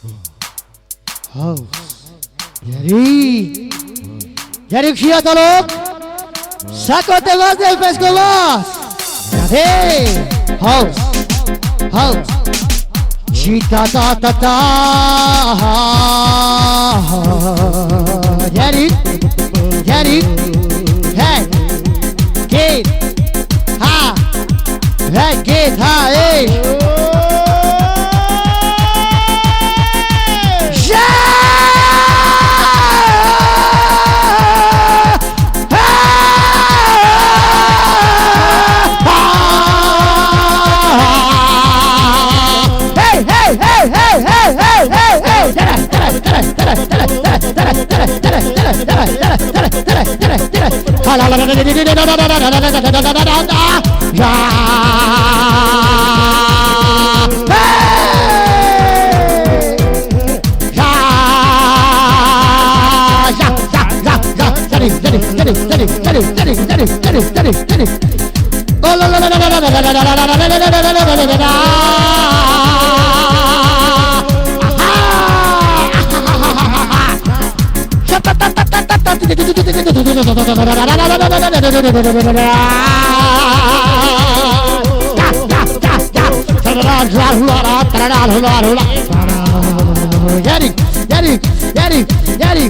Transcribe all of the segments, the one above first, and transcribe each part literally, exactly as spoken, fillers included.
House. Yari. Yari kia talok. Sacote más del pesco más. Yari. House. House. Chita ta ta ta. Yari. Yari. Hey. Kid. Ha. Hey kid. Ha. Hey. Yari, yari, yari, yari.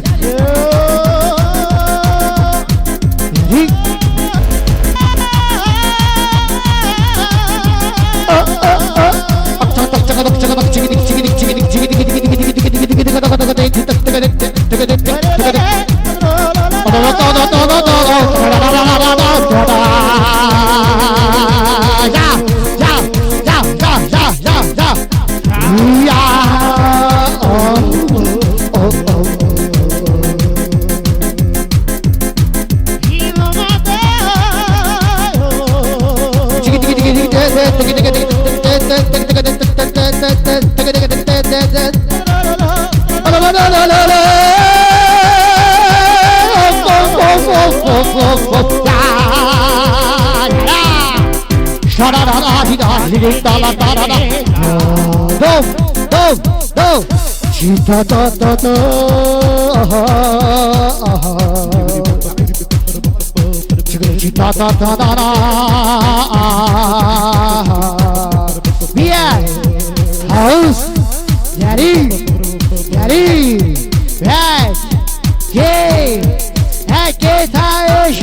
Chita ta ta ta. Chita ta ta ta ta. Yeah. House. Yari. Yari. Hey. Hey. Hey. Hey. Hey.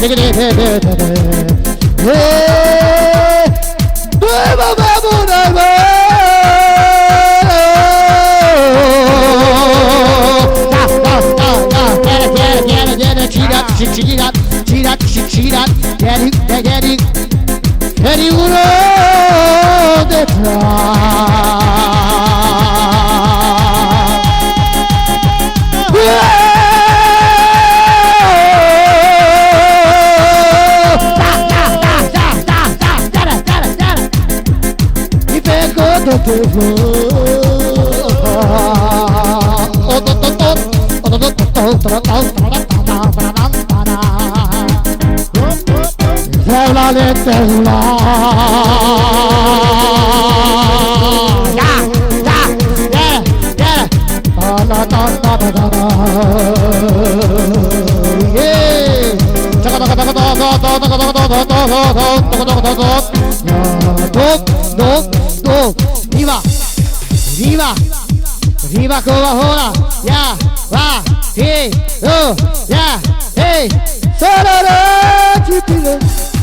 Viva, viva Coca-Cola, ya, va, hey, oh, ya, hey, sororo, chipile,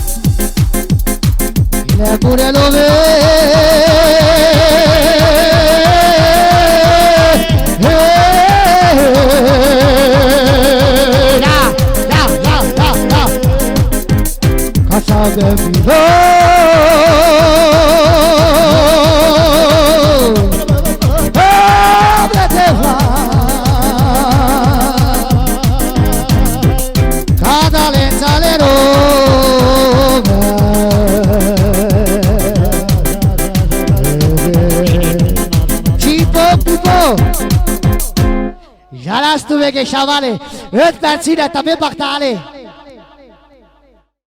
le pure lo ve, ya, ya, ya, ya, ya, casa de vivo. Iar azi tu vei che șavale, îți perține, tăbe bactale.